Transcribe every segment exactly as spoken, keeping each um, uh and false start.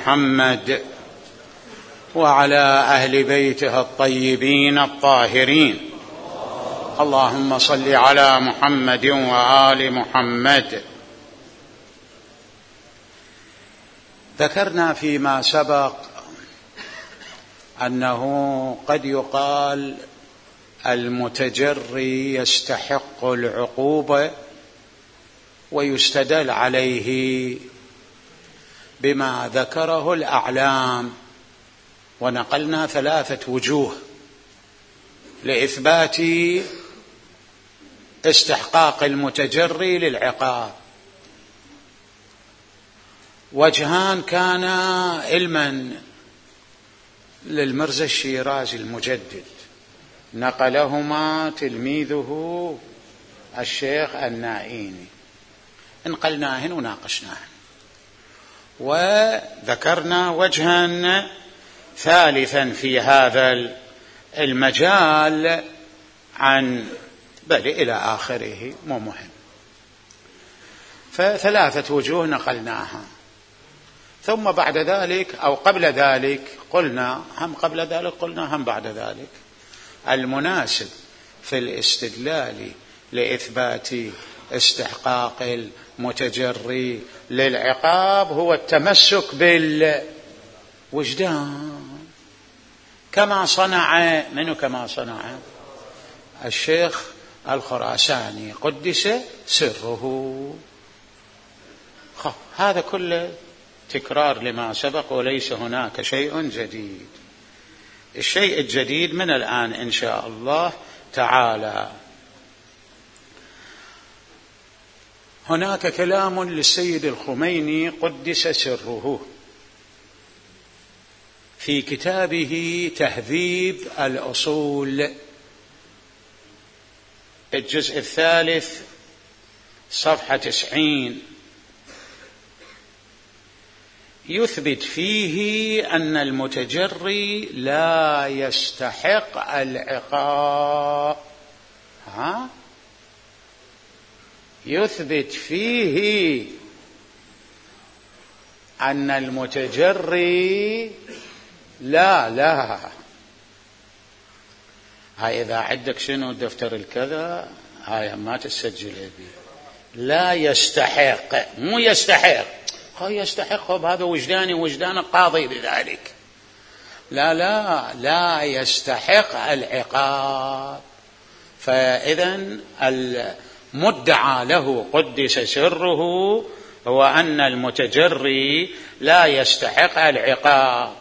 محمد وعلى أهل بيته الطيبين الطاهرين. اللهم صل على محمد وآل محمد. ذكرنا فيما سبق أنه قد يقال المتجري يستحق العقوبة ويستدل عليه بما ذكره الأعلام، ونقلنا ثلاثة وجوه لإثبات استحقاق المتجري للعقاب. وجهان كان علما للمرزا الشيرازي المجدد، نقلهما تلميذه الشيخ النائيني، انقلناهن وناقشناهن. وذكرنا وجها ثالثا في هذا المجال عن بل إلى آخره، مو مهم. فثلاثة وجوه نقلناها، ثم بعد ذلك أو قبل ذلك قلنا هم قبل ذلك قلنا هم بعد ذلك المناسب في الاستدلال لإثبات استحقاق المتجري للعقاب هو التمسك بالوجدان، كما صنع منه كما صنع الشيخ الخراساني قدس سره. هذا كله تكرار لما سبق وليس هناك شيء جديد. الشيء الجديد من الآن إن شاء الله تعالى، هناك كلام للسيد الخميني قدس سره في كتابه تهذيب الأصول الجزء الثالث صفحة تسعين، يثبت فيه أن المتجري لا يستحق العقاب. ها؟ يثبت فيه أن المتجري لا لا هاي إذا عندك شنو دفتر الكذا هاي ما تسجل بي. لا يستحق، مو يستحق، هو يستحق هذا وجداني وجدان قاضي بذلك. لا لا لا يستحق العقاب. فإذن المدعى له قدس سره هو أن المتجري لا يستحق العقاب.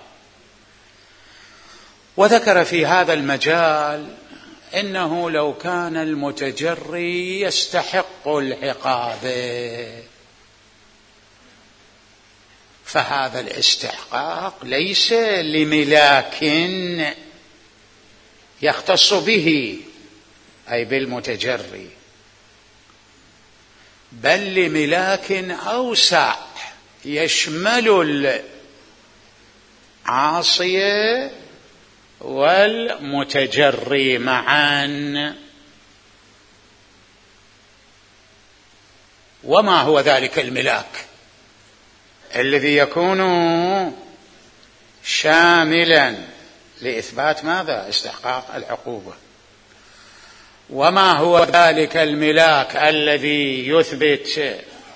وذكر في هذا المجال إنه لو كان المتجري يستحق العقاب فهذا الاستحقاق ليس لملاك يختص به أي بالمتجري، بل لملاك أوسع يشمل العاصي والمتجري معا. وما هو ذلك الملاك الذي يكون شاملا لإثبات ماذا؟ استحقاق العقوبة. وما هو ذلك الملاك الذي يثبت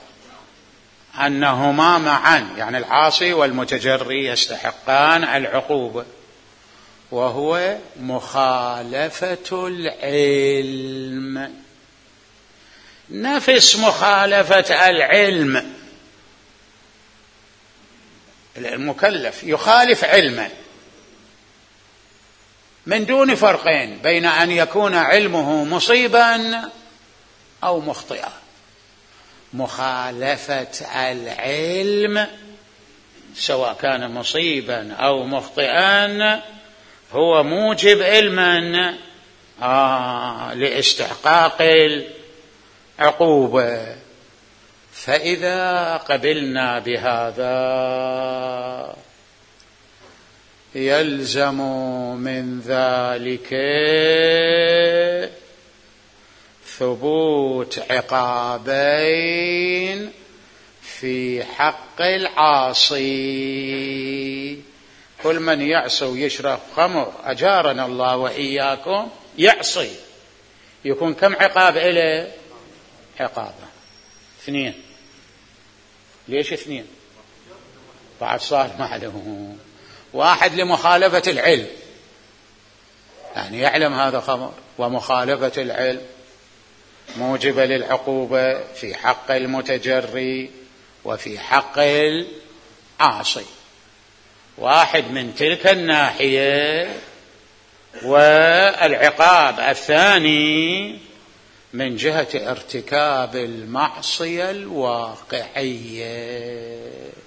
أنهما معا يعني العاصي والمتجري يستحقان العقوبة؟ وهو مخالفة العلم، نفس مخالفة العلم. المكلف يخالف علما من دون فرقين بين أن يكون علمه مصيبا أو مخطئا. مخالفة العلم سواء كان مصيبا أو مخطئا هو موجب علما آه لاستحقاق العقوبة. فإذا قبلنا بهذا يلزم من ذلك ثبوت عقابين في حق العاصي. كل من يعصي ويشرب خمر أجارنا الله وإياكم يعصي، يكون كم عقاب إليه؟ عقابه اثنين. ليش اثنين؟ بعد صار معلوم. واحد لمخالفة العلم، يعني يعلم هذا خمر، ومخالفة العلم موجبة للعقوبة في حق المتجري وفي حق العاصي. واحد من تلك الناحية، والعقاب الثاني من جهة ارتكاب المعصية الواقعية.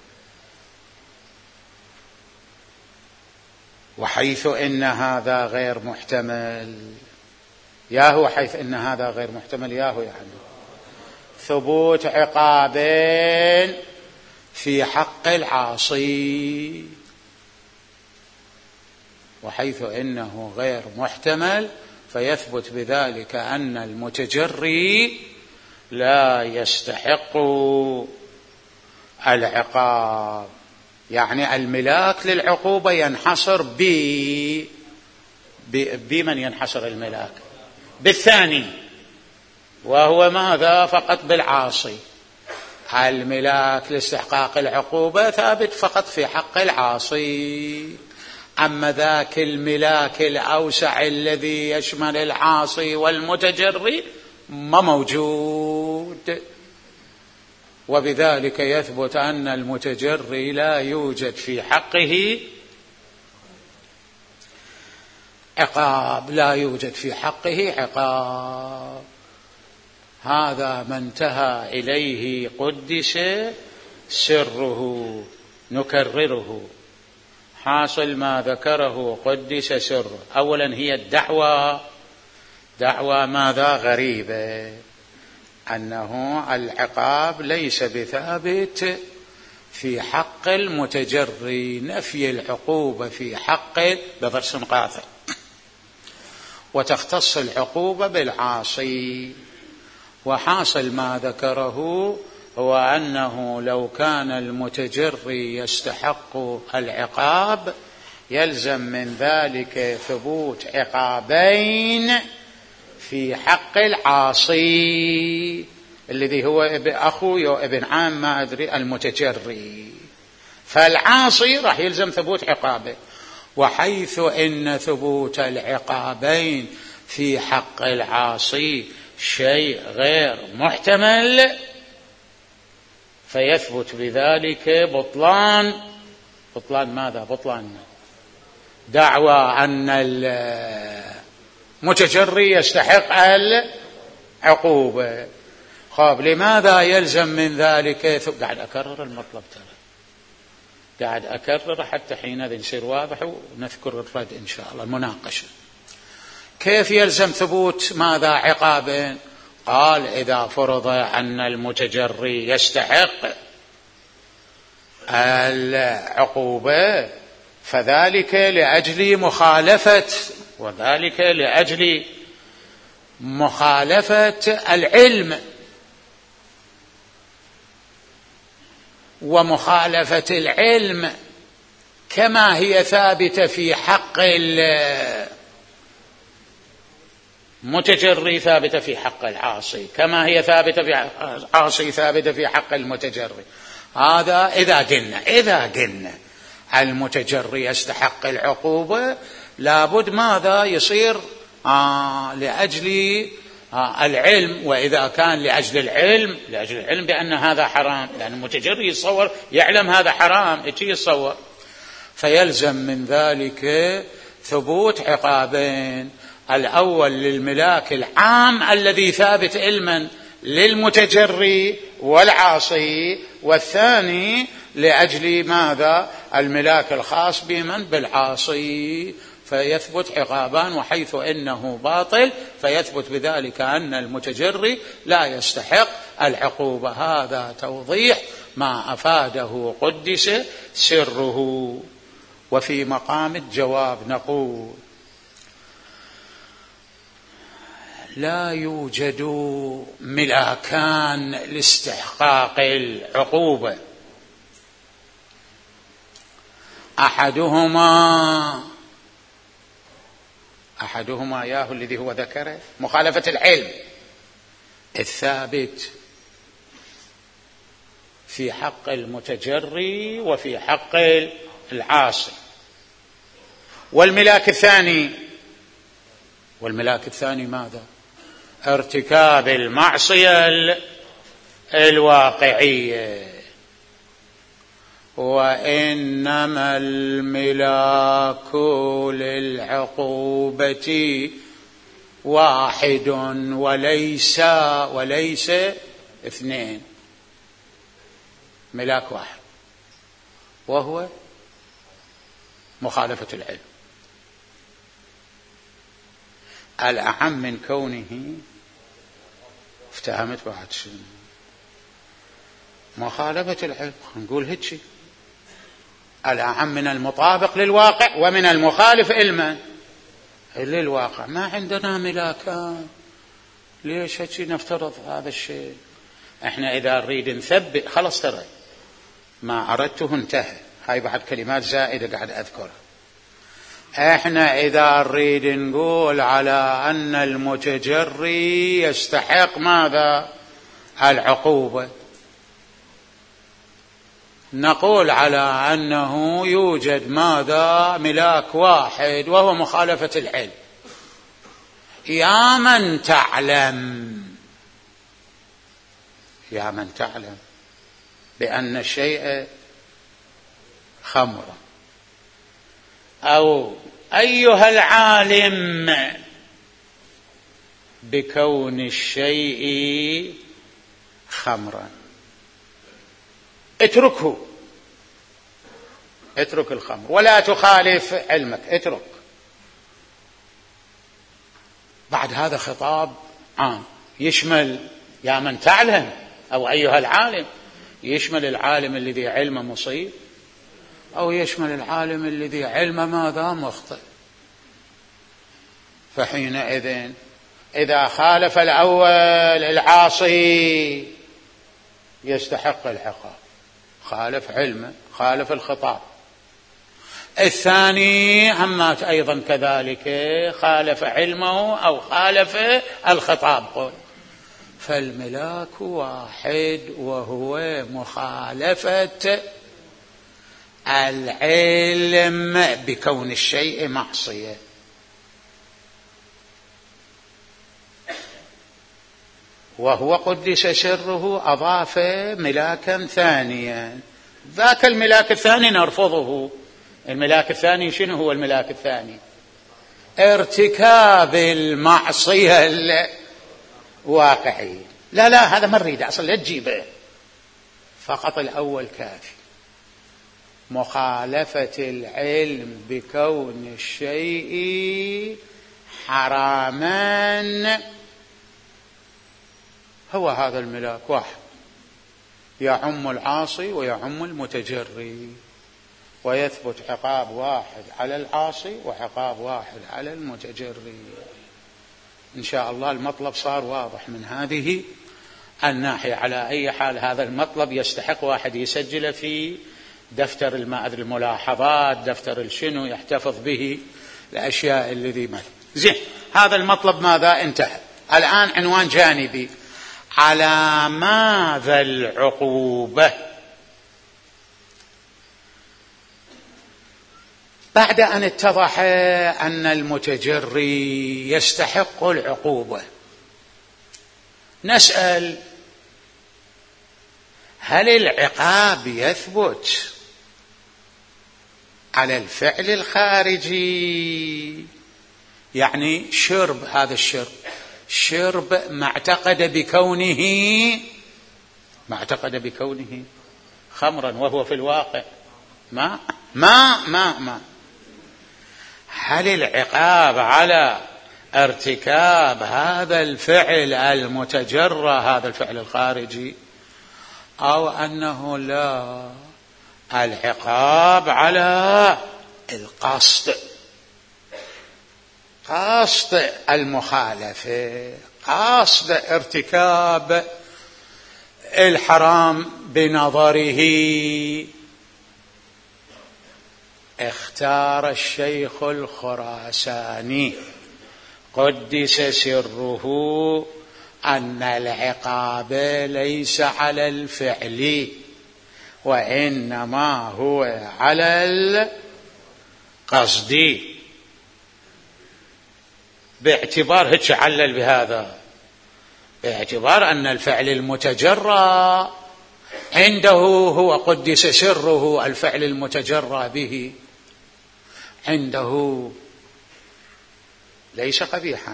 وحيث إن هذا غير محتمل، ياهو حيث إن هذا غير محتمل ياهو يعني ثبوت عقابين في حق العاصي، وحيث إنه غير محتمل فيثبت بذلك أن المتجري لا يستحق العقاب. يعني الملاك للعقوبة ينحصر ب بمن ينحصر الملاك؟ بالثاني، وهو ماذا؟ فقط بالعاصي. الملاك لاستحقاق العقوبة ثابت فقط في حق العاصي، أما ذاك الملاك الأوسع الذي يشمل العاصي والمتجري ما موجود. وبذلك يثبت أن المتجري لا يوجد في حقه عقاب، لا يوجد في حقه عقاب. هذا ما انتهى إليه قدس سره. نكرره، حاصل ما ذكره قدس سره. أولا هي الدعوة، دعوة ماذا؟ غريبة، أنه العقاب ليس بثابت في حق المتجري، نفي العقوبة في حق بضرس قاطع، وتختص العقوبة بالعاصي. وحاصل ما ذكره هو أنه لو كان المتجري يستحق العقاب يلزم من ذلك ثبوت عقابين في حق العاصي الذي هو أخو أو ابن عام ما أدري المتجري، فالعاصي راح يلزم ثبوت عقابه. وحيث إن ثبوت العقابين في حق العاصي شيء غير محتمل فيثبت بذلك بطلان. بطلان ماذا؟ بطلان دعوى أن المتجري يستحق العقوبة. خاب لماذا يلزم من ذلك؟ قاعد أكرر المطلب، ترى قاعد أكرر حتى حينئذ يصير واضح ونذكر الرد إن شاء الله المناقشة. كيف يلزم ثبوت ماذا؟ عقابين. قال إذا فرض أن المتجري يستحق العقوبة فذلك لأجل مخالفة، وذلك لأجل مخالفة العلم، ومخالفة العلم كما هي ثابتة في حق المتجري ثابتة في حق العاصي، كما هي ثابتة في العاصي ثابتة في حق المتجري. هذا إذا قلنا إذا قلنا المتجري يستحق العقوبة لابد ماذا يصير؟ آه لأجل آه العلم. وإذا كان لأجل العلم لأجل العلم بأن هذا حرام، لأن المتجري يتصور يعلم هذا حرام يجي يتصور، فيلزم من ذلك ثبوت عقابين. الأول للملاك العام الذي ثابت علما للمتجري والعاصي، والثاني لأجل ماذا؟ الملاك الخاص بمن؟ بالعاصي، فيثبت عقابان. وحيث إنه باطل فيثبت بذلك أن المتجري لا يستحق العقوبة. هذا توضيح ما أفاده قدس سره. وفي مقام الجواب نقول لا يوجد ملاكان لاستحقاق العقوبة، أحدهما أحدهما ياهو الذي هو ذكره مخالفة العلم الثابت في حق المتجري وفي حق العاصي، والملاك الثاني والملاك الثاني ماذا؟ ارتكاب المعصية الواقعية. وإنما الملاك للعقوبة واحد وليس وليس اثنين، ملاك واحد وهو مخالفة العلم. الأعم من كونه افتهمت بعد شنو مخالفة العلم، نقول هيك الأعم من المطابق للواقع ومن المخالف علما للواقع. ما عندنا ملاكان، ليش هيك نفترض هذا الشيء؟ احنا إذا نريد نثبت خلاص ترى ما أردته انتهى، هاي بعد كلمات زائدة قاعد أذكرها. احنا إذا نريد نقول على أن المتجري يستحق ماذا؟ العقوبة، نقول على أنه يوجد ماذا؟ ملاك واحد وهو مخالفة العلم. يا من تعلم يا من تعلم بأن الشيء خمر، أو أيها العالم بكون الشيء خمرا، اتركه، اترك الخمر ولا تخالف علمك، اترك. بعد هذا خطاب عام يشمل يا من تعلم أو أيها العالم، يشمل العالم الذي علمه مصيب أو يشمل العالم الذي علمه ماذا؟ مخطئ. فحينئذ إذا خالف الأول العاصي يستحق العقاب، خالف علمه، خالف الخطاب. الثاني همات أيضا كذلك، خالف علمه أو خالف الخطاب. قل فالملاك واحد وهو مخالفة العلم بكون الشيء معصية. وهو قدس سره أضاف ملاكا ثانيا، ذاك الملاك الثاني نرفضه. الملاك الثاني شنو هو الملاك الثاني؟ ارتكاب المعصية الواقعية. لا لا هذا ما نريد أصلا، لا تجيبه، فقط الأول كافي. مخالفة العلم بكون الشيء حراما، هو هذا الملاك واحد، يعم العاصي ويعم المتجري، ويثبت عقاب واحد على العاصي وعقاب واحد على المتجري. إن شاء الله المطلب صار واضح من هذه الناحية. على أي حال هذا المطلب يستحق واحد يسجله في دفتر الملاحظات، دفتر الشنو، يحتفظ به الأشياء الذي ما زين. هذا المطلب ماذا؟ انتهى. الآن عنوان جانبي، على ماذا العقوبة؟ بعد أن اتضح أن المتجري يستحق العقوبة، نسأل هل العقاب يثبت على الفعل الخارجي؟ يعني شرب، هذا الشرب شرب ما اعتقد بكونه ما اعتقد بكونه خمرا وهو في الواقع ما ما ما ما هل العقاب على ارتكاب هذا الفعل المتجرى، هذا الفعل الخارجي، أو أنه لا، العقاب على القصد؟ قصد المخالفة، قصد ارتكاب الحرام بنظره. اختار الشيخ الخراساني قدس سره أن العقاب ليس على الفعل وإنما هو على القصد، باعتبار هيك علل بهذا، باعتبار أن الفعل المتجرى عنده هو قدس سره، الفعل المتجرى به عنده ليس قبيحا،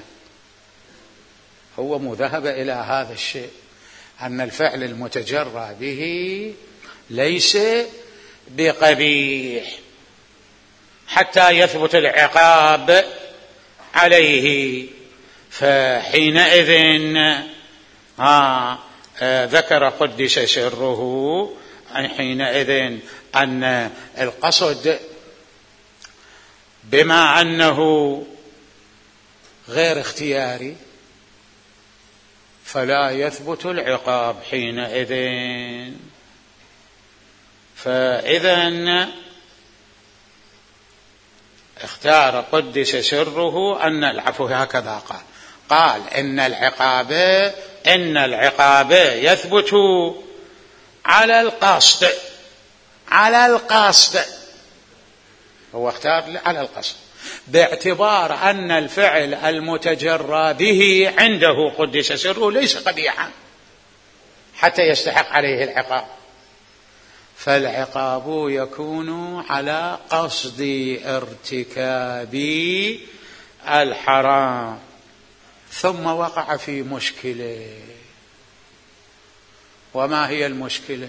هو مذهب إلى هذا الشيء، أن الفعل المتجرى به ليس بقبيح حتى يثبت العقاب عليه. فحينئذ آه آه ذكر قدس سره حينئذ أن القصد بما أنه غير اختياري فلا يثبت العقاب حينئذ. فإذا اختار قدس سره أن العفو هكذا قال قال إن العقاب إن العقاب يثبت على القصد، على القصد، هو اختار على القصد باعتبار أن الفعل المتجرى به عنده قدس سره ليس قبيحا حتى يستحق عليه العقاب، فالعقاب يكون على قصد ارتكاب الحرام. ثم وقع في مشكلة، وما هي المشكلة؟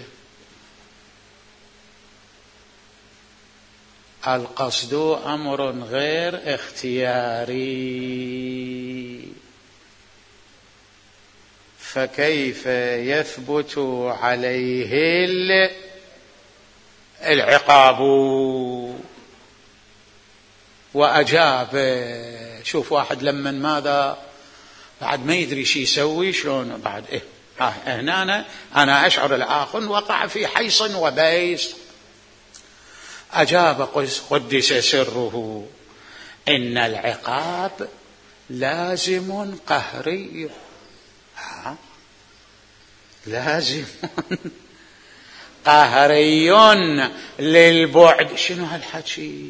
القصد أمر غير اختياري، فكيف يثبت عليه العقاب؟ وأجاب، شوف واحد لما ماذا بعد ما يدري شي يسوي شلون بعد إيه ها هنا أنا, أنا أشعر الآخر وقع في حيص وبيس. أجاب قدس سره إن العقاب لازم قهري، ها لازم قهري للبعد. شنو هالحكي؟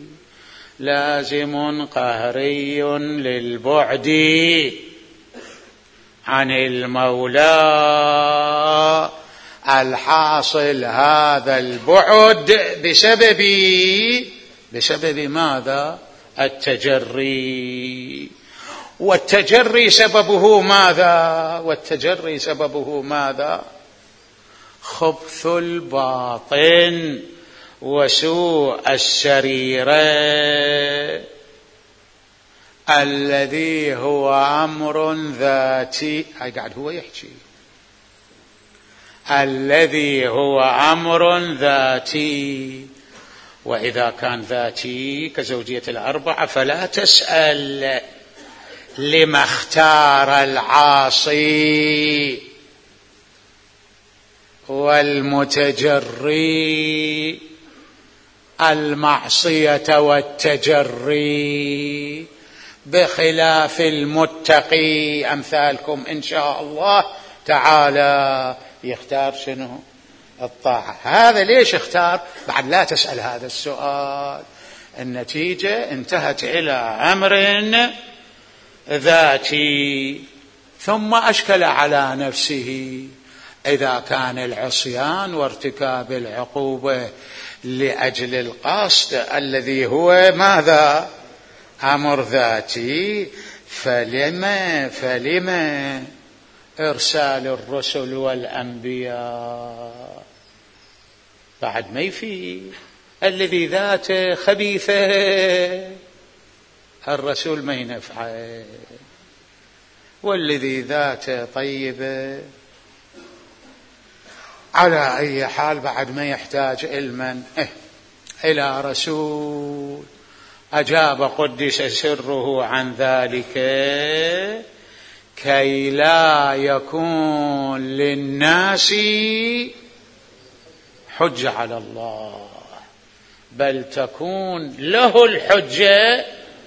لازم قهري للبعد عن المولى، الحاصل هذا البعد بسبب بسبب ماذا؟ التجري. والتجري سببه ماذا؟ والتجري سببه ماذا؟ خبث الباطن وسوء السريرة الذي هو أمر ذاتي. هاي قاعد هو يحكي الذي هو أمر ذاتي، وإذا كان ذاتي كزوجية الأربعة فلا تسأل لما اختار العاصي والمتجري المعصية والتجري، بخلاف المتقي أمثالكم إن شاء الله تعالى يختار شنو؟ الطاعة. هذا ليش اختار؟ بعد لا تسأل هذا السؤال. النتيجة انتهت إلى أمر ذاتي. ثم أشكل على نفسه إذا كان العصيان وارتكاب العقوبة لأجل القصد الذي هو ماذا؟ أمر ذاتي، فلما فلما إرسال الرسل والأنبياء بعد ما يفي الذي ذاته خبيثة الرسول ما ينفعه، والذي ذاته طيبة على أي حال بعد ما يحتاج علما إيه إلى رسول أجاب قدس سره عن ذلك كي لا يكون للناس حجة على الله، بل تكون له الحجة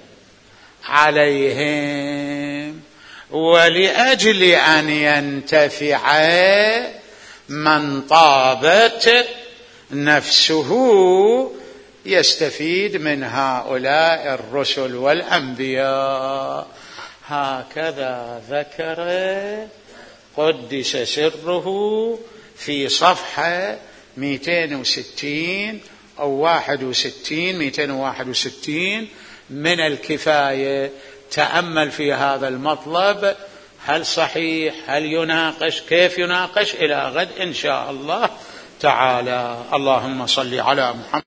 عليهم، ولأجل أن ينتفع من طابت نفسه يستفيد من هؤلاء الرسل والأنبياء. هكذا ذكر قدس سره في صفحة مئتين وستين أو واحد وستين مئتين وواحد وستين من الكفاية. تأمل في هذا المطلب، هل صحيح، هل يناقش، كيف يناقش، إلى غد إن شاء الله تعالى. اللهم صل على محمد.